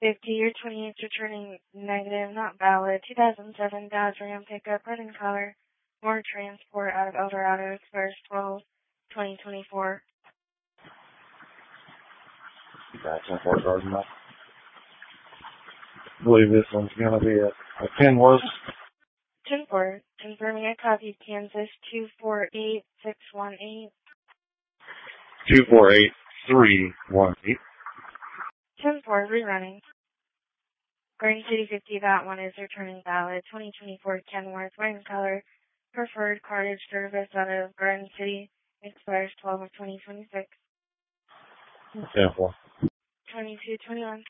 50, year 28, returning negative, not valid. 2007 Dodge Ram pickup, red in color. More transport out of Eldorado, expires 12/2024. Got 10-4 charge enough. I believe this one's going to be a Kenworth. 10-4, confirming a copy, Kansas 248618. 248318. 10-4, rerunning. Garden City 50, that one is returning valid. 2024 Kenworth, white in color, preferred cartage service out of Garden City, expires 12/2026. 10-4. 2221.